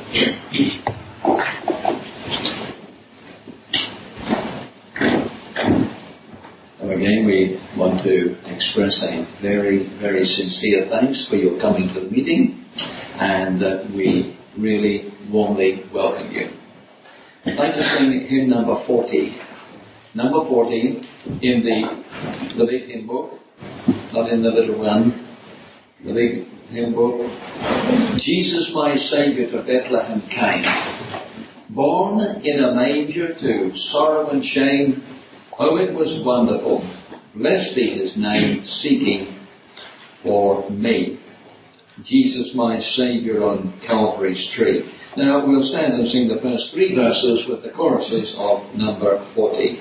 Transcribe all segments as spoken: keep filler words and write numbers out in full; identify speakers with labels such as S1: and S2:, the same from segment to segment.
S1: So again, we want to express a very, very sincere thanks for your coming to the meeting, and uh, we really warmly welcome you. I'd like to sing hymn number forty. Number forty in the, the big hymn book, not in the little one, the big hymn book. Jesus, my Saviour, to Bethlehem came, born in a manger to sorrow and shame. Oh, it was wonderful. Blessed be his name, seeking for me. Jesus, my Saviour on Calvary's tree. Now, we'll stand and sing the first three verses with the choruses of number forty.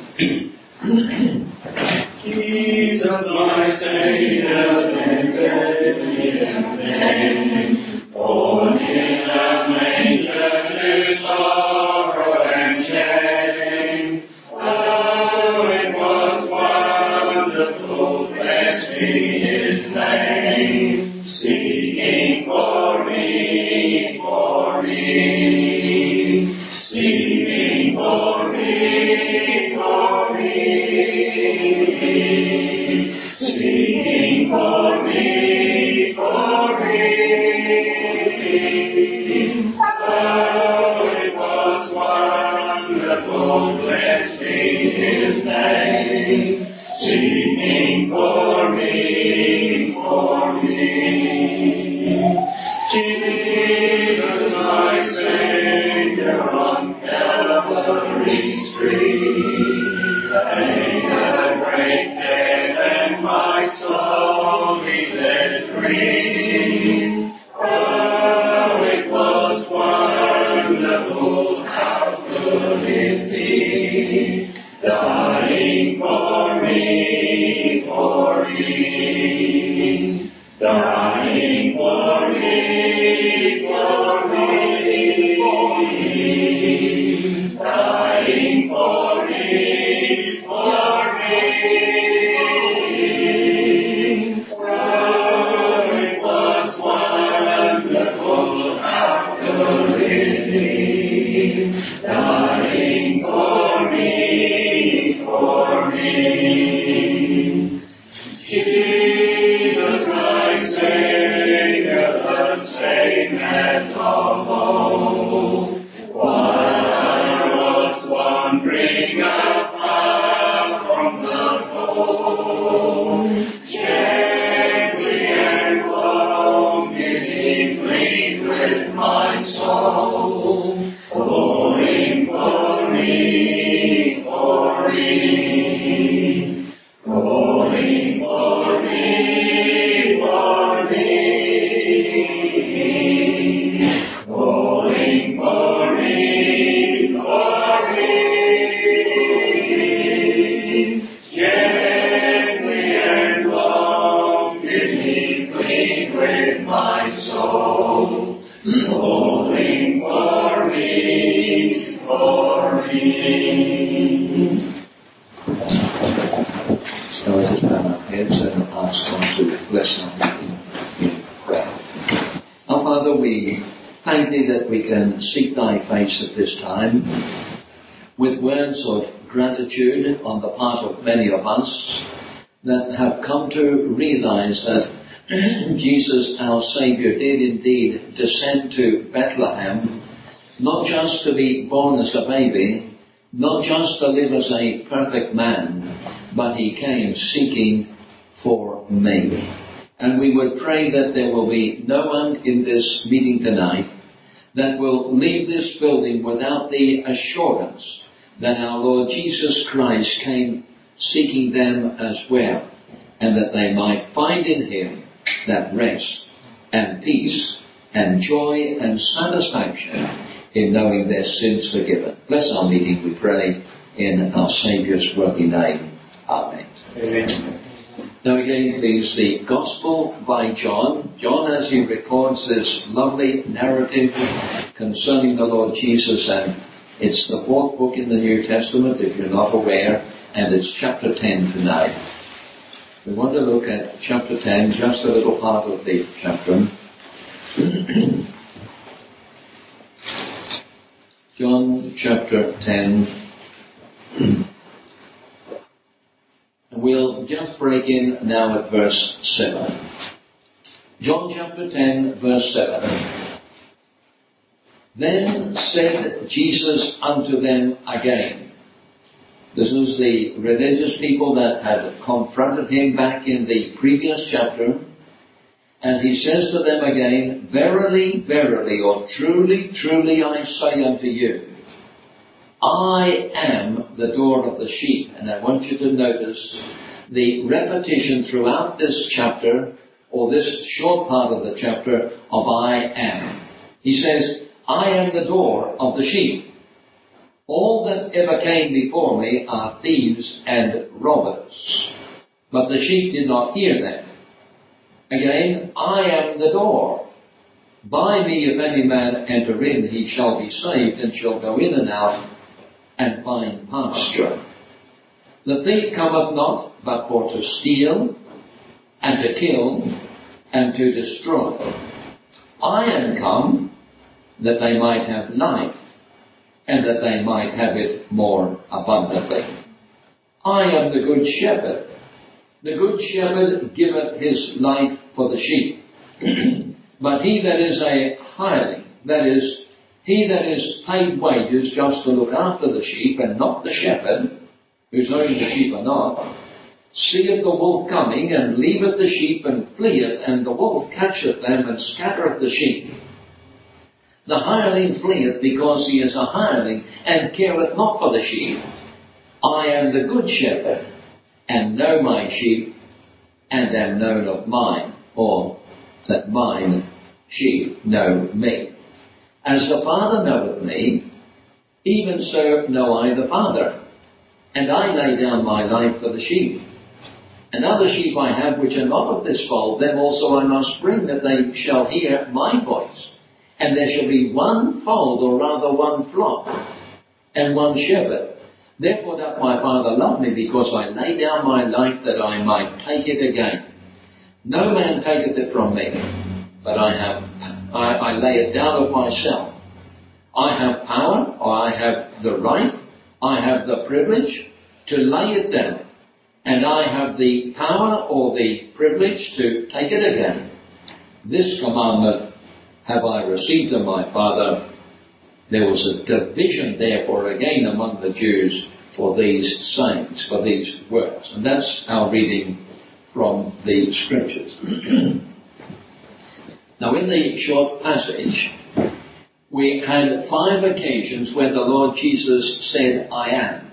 S2: Jesus, my Saviour, in Bethlehem came, born in a manger to sorrow and shame. Oh, it was wonderful, blessed be his name, seeking for me, for me, seeking for me, for me, seeking for me, for me. Oh, it was wonderful, blessed be his name, seeking for me, for me. Jesus, my Saviour, on Calvary's tree, paying a great debt, and my soul he set free. Oh, it was wonderful, how could it be, dying for me, for me, dying for me, for me, for me, dying for me, for me. Oh, it was wonderful, how could it be, dying for me, for me. Jesus, my Saviour, the same as of old, while I was wandering afar from the fold, gently and long did he plead with my soul, calling for me, for me, calling for me, for me, calling for me, for me. Gently and long did he plead with my soul, calling for me, for me.
S1: So let us bow our heads and ask God to bless our meeting in prayer. Our Father, we thank Thee that we can seek Thy face at this time with words of gratitude on the part of many of us that have come to realize that Jesus, our Saviour, did indeed descend to Bethlehem, not just to be born as a baby, not just to live as a perfect man, but he came seeking for me. And we would pray that there will be no one in this meeting tonight that will leave this building without the assurance that our Lord Jesus Christ came seeking them as well, and that they might find in him that rest and peace and joy and satisfaction in knowing their sins forgiven. Bless our meeting, we pray, in our Saviour's worthy name. Amen.
S2: Amen.
S1: Now again, please, the Gospel by John. John, as he records this lovely narrative concerning the Lord Jesus, and it's the fourth book in the New Testament, if you're not aware, and it's chapter ten tonight. We want to look at chapter ten, just a little part of the chapter. John chapter ten. And we'll just break in now at verse seven. John chapter ten, verse seven. Then said Jesus unto them again. This was the religious people that had confronted him back in the previous chapter. And he says to them again, Verily, verily, or truly, truly I say unto you, I am the door of the sheep. And I want you to notice the repetition throughout this chapter, or this short part of the chapter, of I am. He says, I am the door of the sheep. All that ever came before me are thieves and robbers, but the sheep did not hear them. Again, I am the door. By me if any man enter in, he shall be saved, and shall go in and out, and find pasture. The thief cometh not, but for to steal, and to kill, and to destroy. I am come, that they might have life, and that they might have it more abundantly. I am the good shepherd. The good shepherd giveth his life for the sheep. But he that is a hireling, that is, he that is paid wages just to look after the sheep, and not the shepherd, whose own the sheep are not, seeth the wolf coming, and leaveth the sheep, and fleeth, and the wolf catcheth them, and scattereth the sheep. The hireling fleeth, because he is a hireling, and careth not for the sheep. I am the good shepherd, and know my sheep, and am known of mine, or that mine sheep know me. As the Father knoweth me, even so know I the Father, and I lay down my life for the sheep. And other sheep I have which are not of this fold, them also I must bring, that they shall hear my voice. And there shall be one fold, or rather one flock, and one shepherd. Therefore doth my Father love me, because I lay down my life that I might take it again. No man taketh it from me, but I have I, I lay it down of myself. I have power, or I have the right, I have the privilege to lay it down. And I have the power or the privilege to take it again. This commandment have I received of my Father. There was a division therefore again among the Jews for these sayings, for these words. And that's our reading from the Scriptures. Now in the short passage, we had five occasions where the Lord Jesus said, I am.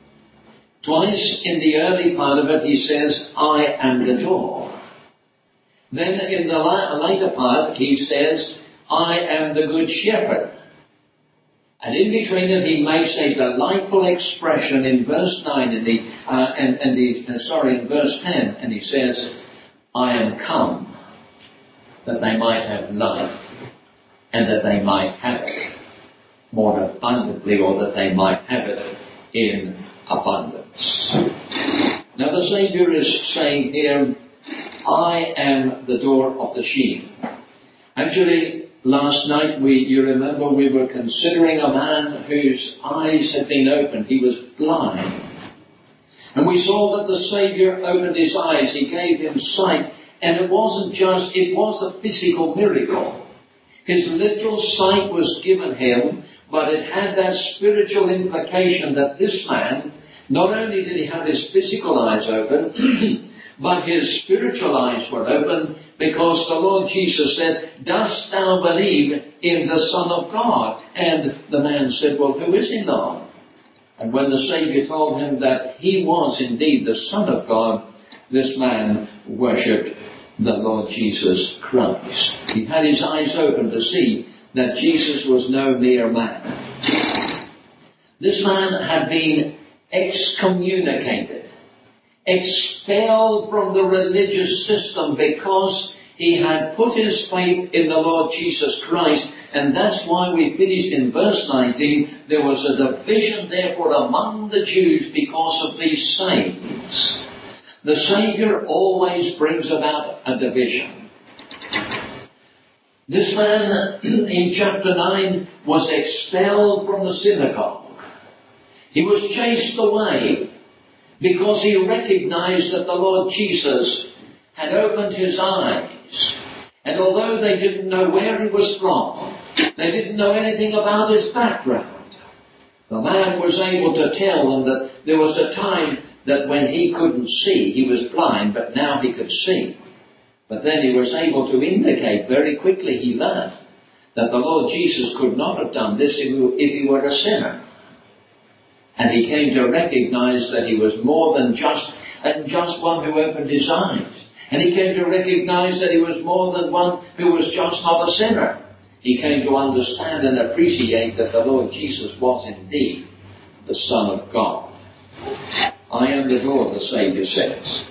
S1: Twice in the early part of it he says, I am the door. Then in the la- later part he says, I am the good shepherd. And in between it he makes a delightful expression in verse nine and, the, uh, and, and the, uh, sorry, in verse ten, and he says, I am come that they might have life, and that they might have it more abundantly, or that they might have it in abundance. Now the Saviour is saying here, I am the door of the sheep. Actually, last night, we, you remember, we were considering a man whose eyes had been opened. He was blind. And we saw that the Saviour opened his eyes. He gave him sight. And it wasn't just, it was a physical miracle. His literal sight was given him, but it had that spiritual implication that this man, not only did he have his physical eyes open, but his spiritual eyes were open, because the Lord Jesus said, dost thou believe in the Son of God? And the man said, well, who is he, Lord? And when the Saviour told him that he was indeed the Son of God, this man worshipped the Lord Jesus Christ. He had his eyes open to see that Jesus was no mere man. This man had been excommunicated, expelled from the religious system, because he had put his faith in the Lord Jesus Christ. And that's why we finished in verse nineteen. There was a division therefore among the Jews because of these sayings. The Saviour always brings about a division. This man in chapter nine was expelled from the synagogue. He was chased away because he recognized that the Lord Jesus had opened his eyes. And although they didn't know where he was from, they didn't know anything about his background, the man was able to tell them that there was a time that when he couldn't see, he was blind, but now he could see. But then he was able to indicate very quickly, he learned, that the Lord Jesus could not have done this if he were a sinner. And he came to recognize that he was more than just, and just one who opened his eyes. And he came to recognize that he was more than one who was just not a sinner. He came to understand and appreciate that the Lord Jesus was indeed the Son of God. I am the door, the Saviour says.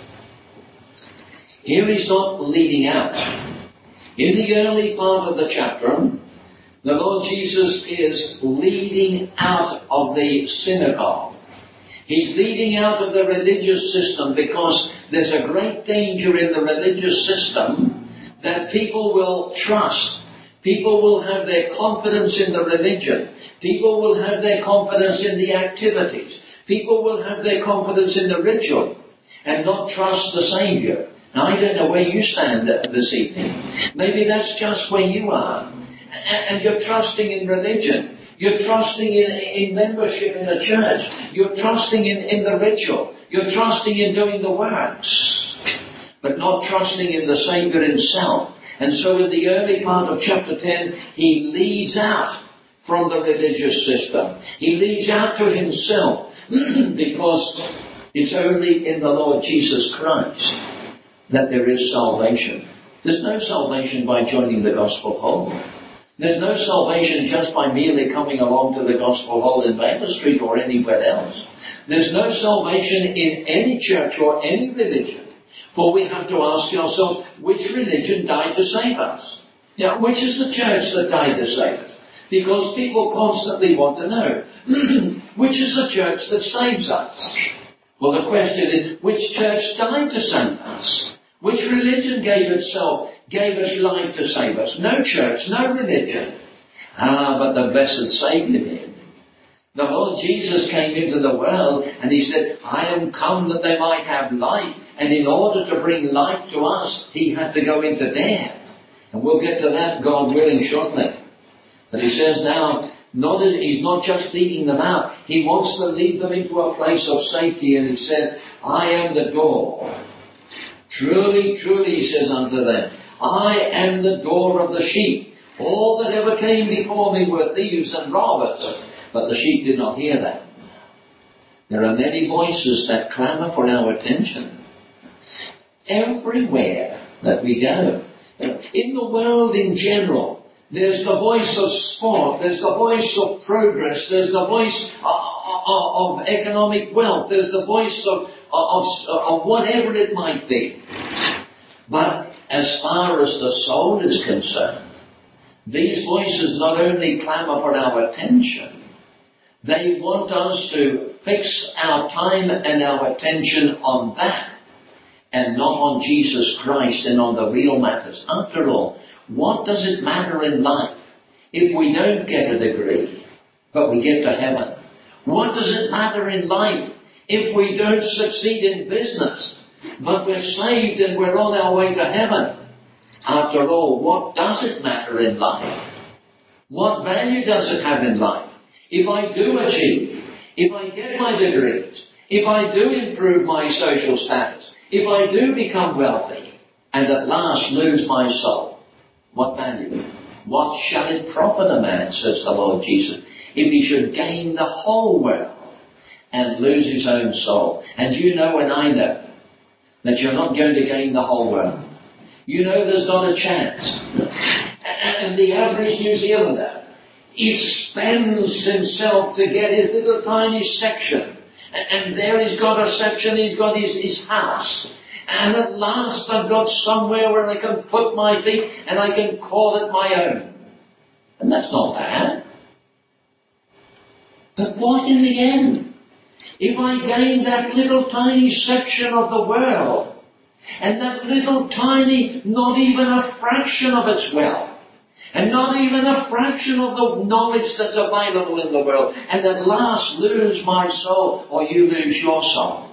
S1: Here he's not leading out. In the early part of the chapter, the Lord Jesus is leading out of the synagogue. He's leading out of the religious system because there's a great danger in the religious system that people will trust. People will have their confidence in the religion. People will have their confidence in the activities. People will have their confidence in the ritual and not trust the Saviour. Now, I don't know where you stand this evening. Maybe that's just where you are. And you're trusting in religion. You're trusting in, in membership in a church. You're trusting in, in the ritual. You're trusting in doing the works. But not trusting in the Saviour himself. And so in the early part of chapter ten, he leads out from the religious system. He leads out to himself because it's only in the Lord Jesus Christ that there is salvation. There's no salvation by joining the Gospel Hall. There's no salvation just by merely coming along to the Gospel Hall in Baker Street or anywhere else. There's no salvation in any church or any religion. For we have to ask ourselves, which religion died to save us? Now, which is the church that died to save us? Because people constantly want to know, which is the church that saves us? Well, the question is, which church died to save us? Which religion gave itself, gave us life to save us? No church, no religion. Ah, but the blessed Saviour did. The Lord Jesus came into the world and he said, I am come that they might have life. And in order to bring life to us, he had to go into death. And we'll get to that, God willing, shortly. But he says now, not as, he's not just leading them out. He wants to lead them into a place of safety. And he says, I am the door. Truly, truly, he says unto them, I am the door of the sheep. All that ever came before me were thieves and robbers, but the sheep did not hear them. There are many voices that clamour for our attention. Everywhere that we go, in the world in general, there's the voice of sport, there's the voice of progress, there's the voice of, of, of economic wealth, there's the voice of Of, of whatever it might be. But as far as the soul is concerned, these voices not only clamour for our attention, they want us to fix our time and our attention on that and not on Jesus Christ and on the real matters. After all, what does it matter in life if we don't get a degree, but we get to heaven? What does it matter in life if we don't succeed in business, but we're saved and we're on our way to heaven? After all, what does it matter in life? What value does it have in life? If I do achieve, if I get my degrees, if I do improve my social status, if I do become wealthy, and at last lose my soul, what value? What shall it profit a man, says the Lord Jesus, if he should gain the whole world and lose his own soul? And you know and I know that you're not going to gain the whole world. You know there's not a chance. And the average New Zealander, he spends himself to get his little tiny section. And there he's got a section, he's got his, his house. And at last I've got somewhere where I can put my feet and I can call it my own. And that's not bad. But what in the end? If I gain that little tiny section of the world, and that little tiny, not even a fraction of its wealth, and not even a fraction of the knowledge that's available in the world, and at last lose my soul, or you lose your soul.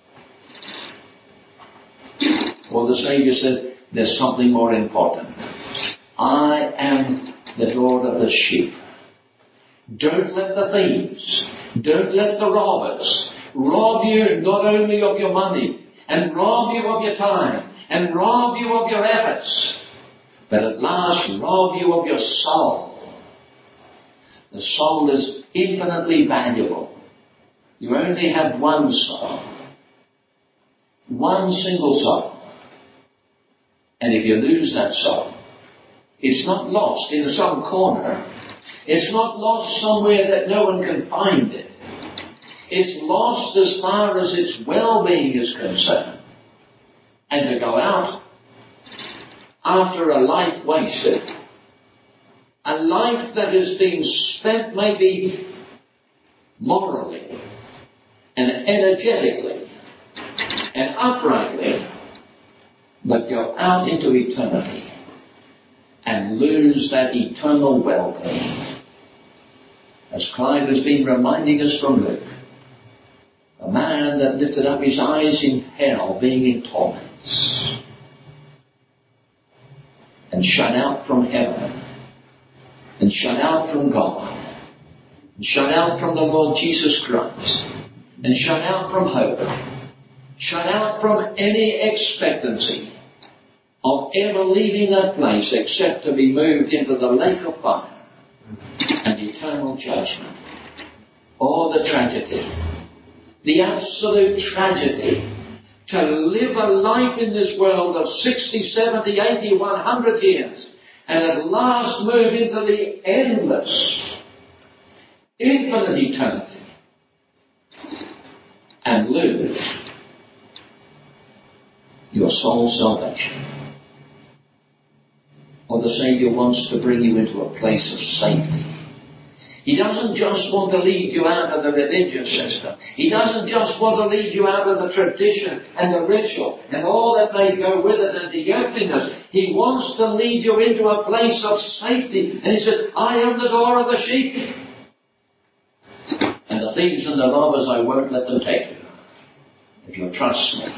S1: Well, the Saviour said, there's something more important. I am the door of the sheep. Don't let the thieves, don't let the robbers rob you not only of your money, and rob you of your time, and rob you of your efforts, but at last rob you of your soul. The soul is infinitely valuable. You only have one soul. One single soul. And if you lose that soul, it's not lost in some corner. It's not lost somewhere that no one can find it. It's lost as far as its well-being is concerned. And to go out after a life wasted, a life that has been spent maybe morally and energetically and uprightly, but go out into eternity and lose that eternal well-being. As Clive has been reminding us from Luke, a man that lifted up his eyes in hell, being in torments, and shut out from heaven, and shut out from God, and shut out from the Lord Jesus Christ, and shut out from hope, shut out from any expectancy of ever leaving that place except to be moved into the lake of fire and eternal judgment. Oh, the tragedy, the absolute tragedy, to live a life in this world of sixty, seventy, eighty, one hundred years, and at last move into the endless, infinite eternity, and lose your soul's salvation. Or the Saviour wants to bring you into a place of safety. He doesn't just want to lead you out of the religious system. He doesn't just want to lead you out of the tradition and the ritual and all that may go with it and the emptiness. He wants to lead you into a place of safety. And he says, I am the door of the sheep. And the thieves and the robbers, I won't let them take you, if you'll trust me.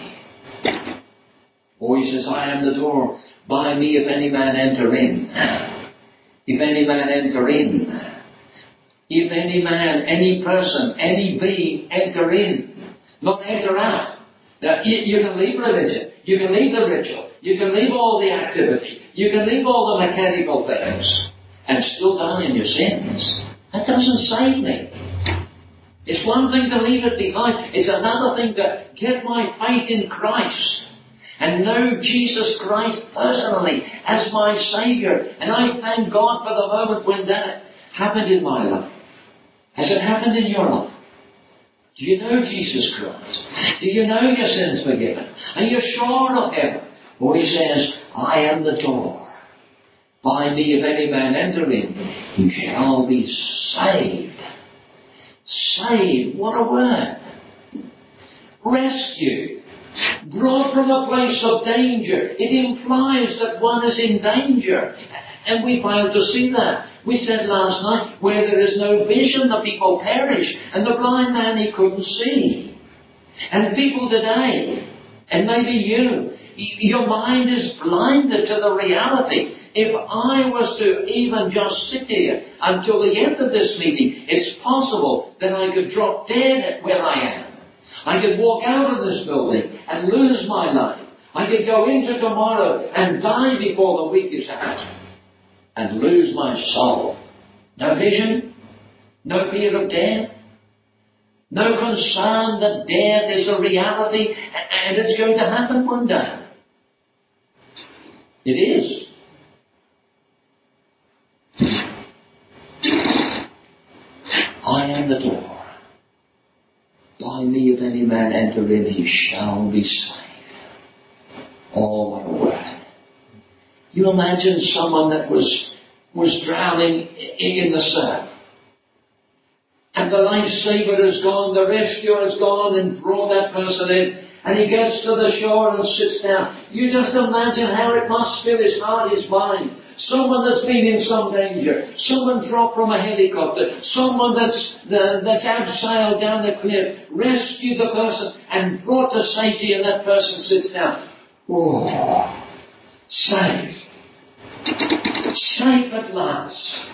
S1: Or he says, I am the door. By me if any man enter in. If any man enter in. If any man, any person, any being enter in. Not enter out. Now, you, you can leave religion. You can leave the ritual. You can leave all the activity. You can leave all the mechanical things. And still die in your sins. That doesn't save me. It's one thing to leave it behind. It's another thing to get my faith in Christ. And know Jesus Christ personally as my Saviour. And I thank God for the moment when that happened in my life. Has it happened in your life? Do you know Jesus Christ? Do you know your sins forgiven? Are you sure of heaven? Or he says, I am the door. By me if any man enter in, he shall be saved. Saved, what a word. Rescued. Brought from a place of danger. It implies that one is in danger. And we fail to see that. We said last night, where there is no vision, the people perish. And the blind man, he couldn't see. And people today, and maybe you, your mind is blinded to the reality. If I was to even just sit here until the end of this meeting, it's possible that I could drop dead where I am. I could walk out of this building and lose my life. I could go into tomorrow and die before the week is out and lose my soul. No vision, no fear of death, no concern that death is a reality and it's going to happen one day. It is. I am the door. By me if any man enter in, he shall be saved. Oh, what a word. You imagine someone that was was drowning in the surf. And the lifesaver has gone, the rescuer has gone and brought that person in. And he goes to the shore and sits down. You just imagine how it must fill his heart, his mind. Someone that's been in some danger. Someone dropped from a helicopter. Someone that's uh, that's abseiled down the cliff. Rescued the person and brought to safety, and that person sits down. Oh, saved. Safe at last.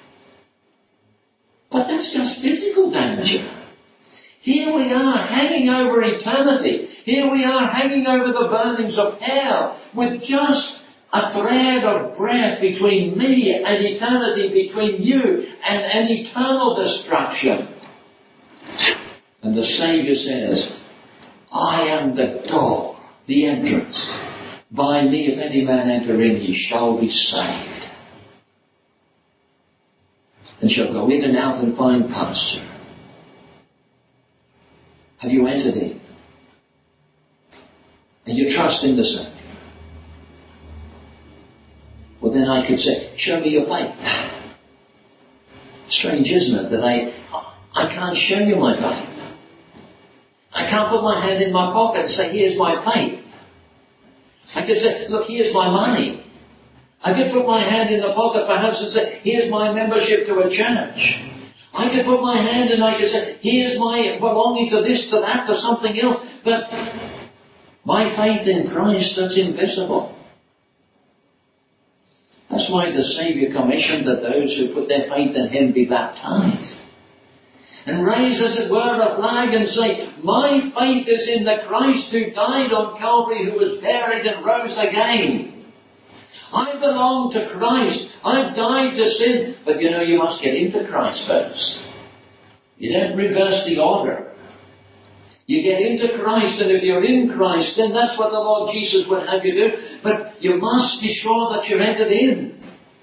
S1: But that's just physical danger. Here we are hanging over eternity. Here we are hanging over the burnings of hell with just a thread of breath between me and eternity, between you and an eternal destruction. And the Saviour says, I am the door, the entrance. By me, if any man enter in, he shall be saved, and shall go in and out and find pasture. Have you entered in? And you trust in the Saviour? Well, then I could say, show me your faith. Strange, isn't it, that I, I can't show you my faith. I can't put my hand in my pocket and say, here's my faith. I could say, look, here's my money. I could put my hand in the pocket perhaps and say, here's my membership to a church. I could put my hand and I could say, here's my belonging to this, to that, to something else. But my faith in Christ, that's invisible. That's why the Saviour commissioned that those who put their faith in Him be baptized. And raise, as it were, a flag and say, my faith is in the Christ who died on Calvary, who was buried and rose again. I belong to Christ. I've died to sin. But you know, you must get into Christ first. You don't reverse the order. You get into Christ, and if you're in Christ, then that's what the Lord Jesus would have you do. But you must be sure that you're entered in.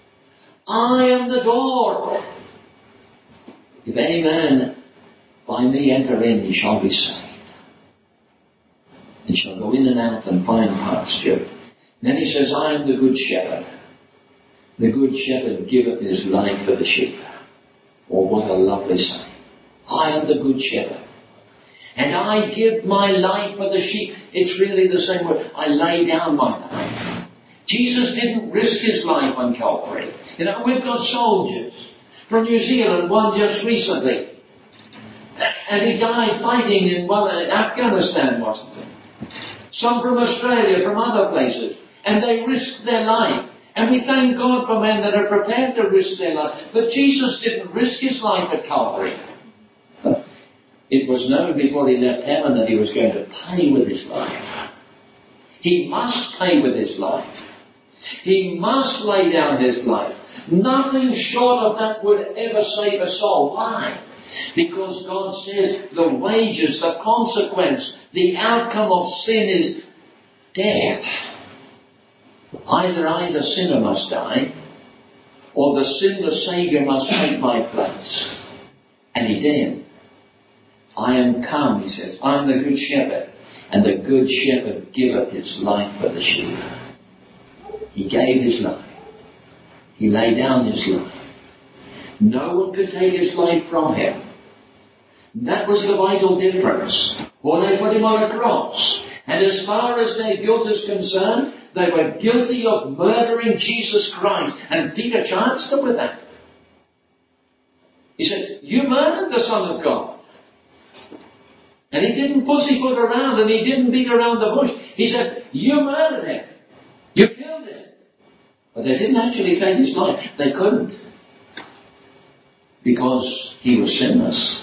S1: I am the door. If any man by me enter in, he shall be saved, and shall go in and out and find pasture. Then he says, I am the good shepherd. The good shepherd giveth his life for the sheep. Oh, what a lovely saying. I am the good shepherd. And I give my life for the sheep. It's really the same word. I lay down my life. Jesus didn't risk his life on Calvary. You know, we've got soldiers from New Zealand, one just recently. And he died fighting in, well, Afghanistan, wasn't it? Some from Australia, from other places. And they risked their life. And we thank God for men that are prepared to risk their life. But Jesus didn't risk his life at Calvary. It was known before he left heaven that he was going to pay with his life. He must pay with his life. He must lay down his life. Nothing short of that would ever save a soul. Why? Because God says the wages, the consequence, the outcome of sin is death. Either I, the sinner, must die, or the sinless Saviour must take my place. And he did. I am come, he says. I am the good shepherd, and the good shepherd giveth his life for the sheep. He gave his life. He laid down his life. No one could take his life from him. That was the vital difference. Or they put him on a cross. And as far as their guilt is concerned, they were guilty of murdering Jesus Christ. And Peter charged them with that. He said, you murdered the Son of God. And he didn't pussyfoot around and he didn't beat around the bush. He said, you murdered him. You killed him. But they didn't actually take his life. They couldn't. Because he was sinless.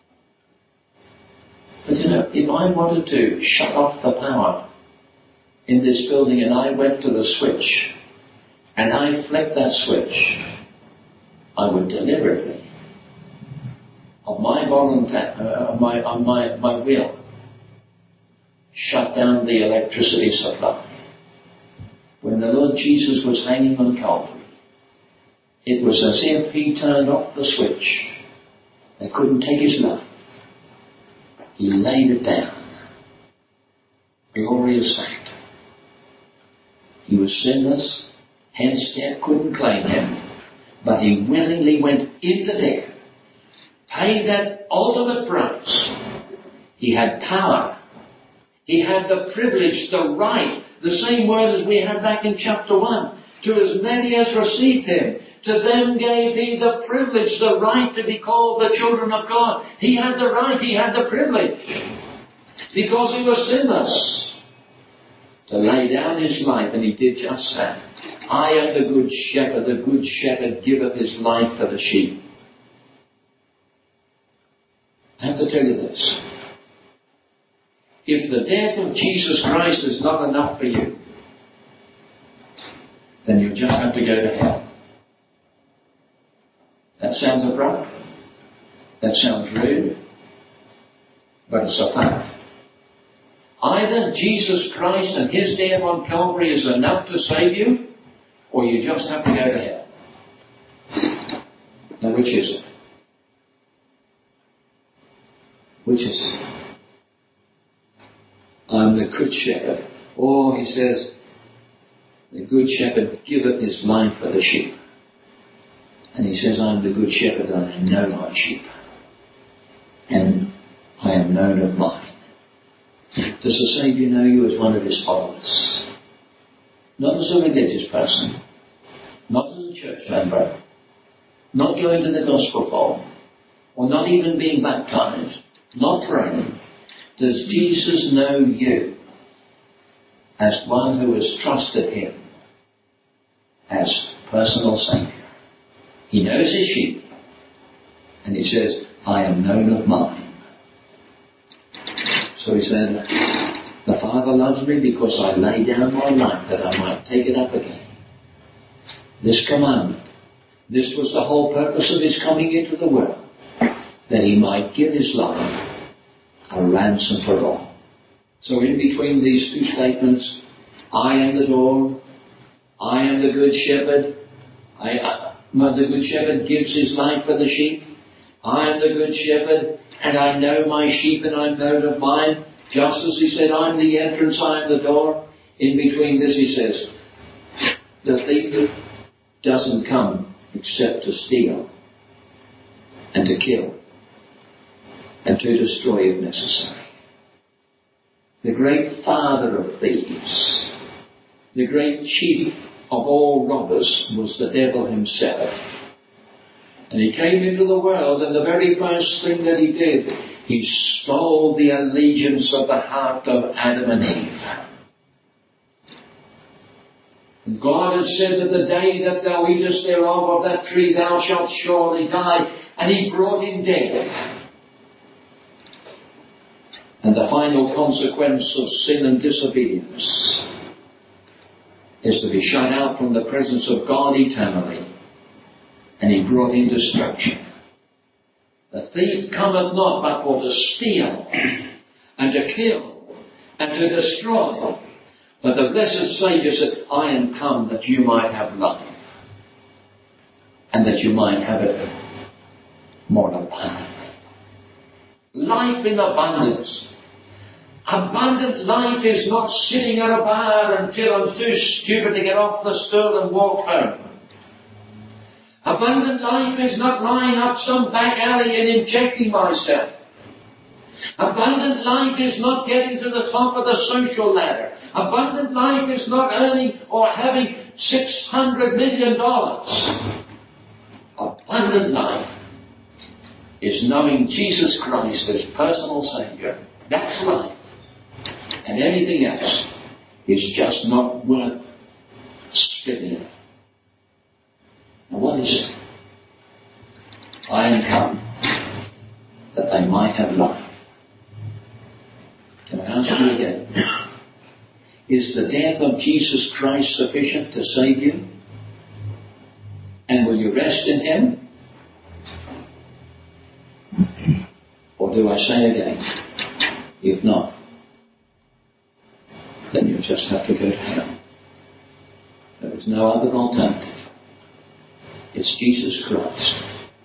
S1: But you know, if I wanted to shut off the power in this building and I went to the switch and I flicked that switch, I would deliberately, of my volunteer, uh, my, on my, my will, shut down the electricity supply. When the Lord Jesus was hanging on Calvary, it was as if he turned off the switch. They couldn't take his life. He laid it down. Glorious act. He was sinless, hence death couldn't claim him. But he willingly went into death, paid that ultimate price. He had power. He had the privilege, the right, the same word as we had back in chapter one. To as many as received him, to them gave he the privilege, the right to be called the children of God. He had the right, he had the privilege, because he was sinless, to lay down his life, and he did just that. I am the good shepherd, the good shepherd giveth his life for the sheep. I have to tell you this. If the death of Jesus Christ is not enough for you, then you just have to go to hell. That sounds abrupt. That sounds rude. But it's a fact. Either Jesus Christ and his death on Calvary is enough to save you, or you just have to go to hell. Now, which is it? Which is it? I'm the good shepherd. Oh, he says, the good shepherd giveth his life for the sheep. And he says, I'm the good shepherd and I know my sheep. And I am known of mine. Does the Saviour know you as one of his followers? Not as a religious person. Not as a church member. Not going to the gospel hall. Or not even being baptized. Not praying. Does Jesus know you as one who has trusted him as personal Saviour? He knows his sheep. And he says, I am known of mine. So he said, the Father loves me because I lay down my life that I might take it up again. This commandment, this was the whole purpose of his coming into the world, that he might give his life a ransom for all. So in between these two statements, I am the door, I am the good shepherd, I, I, the good shepherd gives his life for the sheep, I am the good shepherd, and I know my sheep and I'm known of mine. Just as he said, I'm the entrance, I'm the door. In between this he says, the thief doesn't come except to steal and to kill and to destroy if necessary. The great father of thieves, the great chief of all robbers was the devil himself. And he came into the world, and the very first thing that he did, he stole the allegiance of the heart of Adam and Eve. And God had said that the day that thou eatest thereof of that tree, thou shalt surely die. And he brought in death. And the final consequence of sin and disobedience is to be shut out from the presence of God eternally. And he brought in destruction. The thief cometh not but for to steal and to kill and to destroy. But the blessed Saviour said, I am come that you might have life, and that you might have it more abundantly. Life in abundance. Abundant life is not sitting at a bar until I'm too stupid to get off the stool and walk home. Abundant life is not lying up some back alley and injecting myself. Abundant life is not getting to the top of the social ladder. Abundant life is not earning or having six hundred million dollars. Abundant life is knowing Jesus Christ as personal Saviour. That's life. And anything else is just not worth spitting. Now what is it? I am come that they might have life. Can I ask you again? Is the death of Jesus Christ sufficient to save you? And will you rest in him? Or do I say again, if not, then you just have to go to hell. There is no other alternative. It's Jesus Christ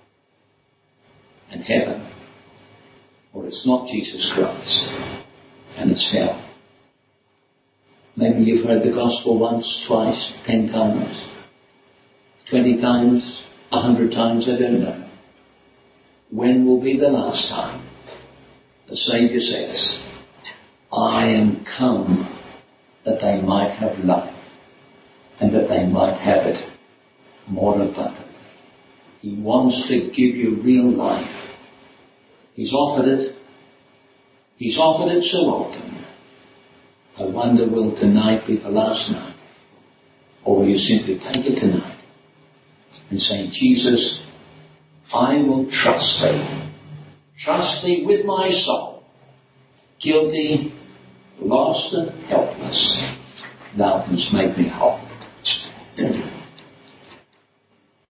S1: and heaven, or it's not Jesus Christ and it's hell. Maybe you've heard the gospel once, twice, ten times, twenty times, a hundred times, I don't know. When will be the last time the Saviour says, I am come that they might have life, and that they might have it more abundantly. He wants to give you real life. He's offered it. He's offered it so often. I wonder, will tonight be the last night? Or will you simply take it tonight and say, Jesus, I will trust thee. Trust thee with my soul. Guilty, lost and helpless. Thou canst make me whole.